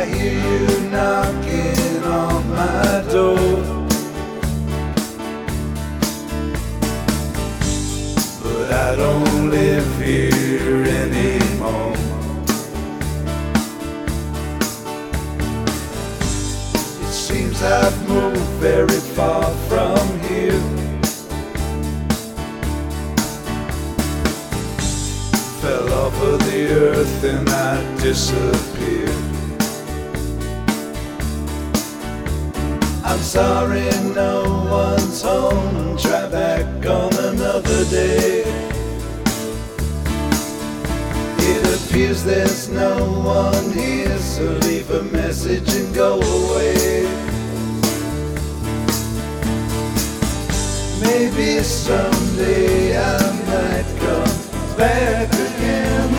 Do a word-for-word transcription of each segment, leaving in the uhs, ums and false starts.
I hear you knocking on my door, but I don't live here anymore. It seems I've moved very far from here. Fell off of the earth and I disappeared. I'm sorry no one's home. Try back on another day. It appears there's no one here, so leave a message and go away. Maybe someday I might come back again,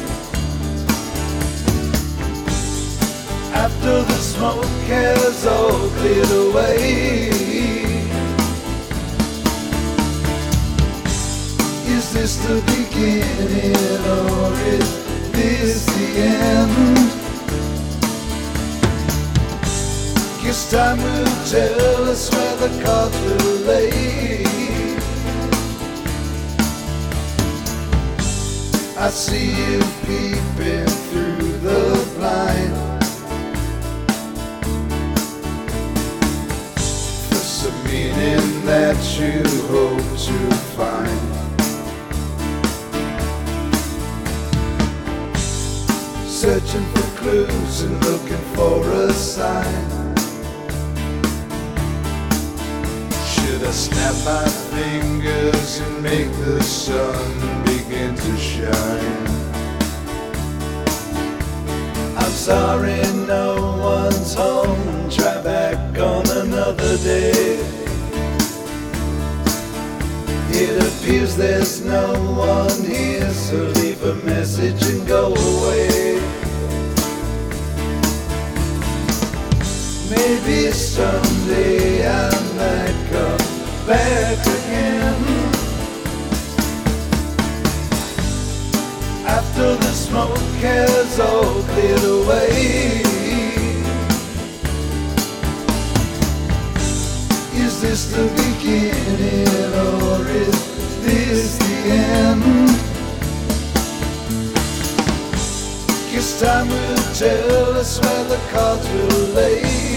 after the smoke has all cleared away. Is this the beginning or is this the end? Guess time will tell us where the cards will lay. I see you peeping through the blind for some meaning that you hope to find. Searching for clues and looking for a sign. Should I snap my fingers and make the sun begin to shine? I'm sorry no one's home. Try back on another day. It appears there's no one here, so leave a message and go away. Maybe someday I might come back again, after the smoke has all cleared away. Is this the beginning or is this the end? Guess time will tell us where the cards will lay.